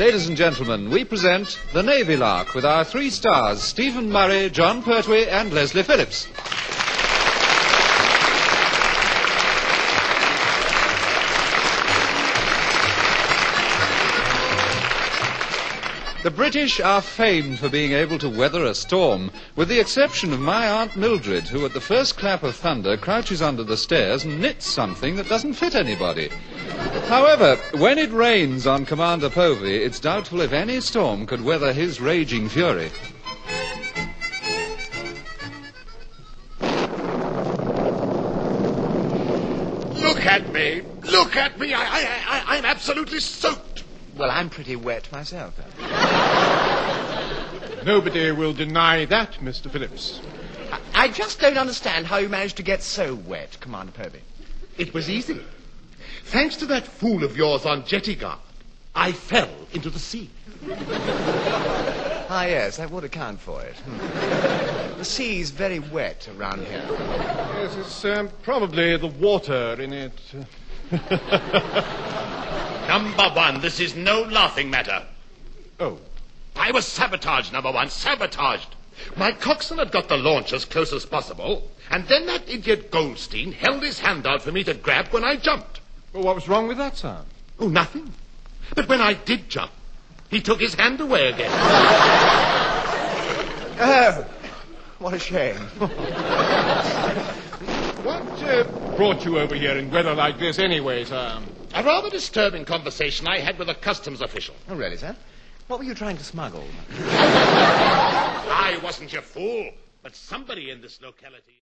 Ladies and gentlemen, we present The Navy Lark with our three stars, Stephen Murray, John Pertwee and Leslie Phillips. The British are famed for being able to weather a storm, with the exception of my Aunt Mildred, who at the first clap of thunder crouches under the stairs and knits something that doesn't fit anybody. However, when it rains on Commander Povey, it's doubtful if any storm could weather his raging fury. Look at me! Look at me! I'm absolutely soaked! Well, I'm pretty wet myself. Nobody will deny that, Mr. Phillips. I just don't understand how you managed to get so wet, Commander Povey. It was easy. Thanks to that fool of yours on jetty guard, I fell into the sea. Ah, yes, that would account for it. The sea's very wet around here. Yes, it's probably the water in it. Number one, this is no laughing matter. Oh. I was sabotaged, number one, sabotaged. My coxswain had got the launch as close as possible, and then that idiot Goldstein held his hand out for me to grab when I jumped. Well, what was wrong with that, sir? Oh, nothing. But when I did jump, he took his hand away again. Oh, what a shame. What brought you over here in weather like this anyway, sir? A rather disturbing conversation I had with a customs official. Oh, really, sir? What were you trying to smuggle? I wasn't your fool, but somebody in this locality...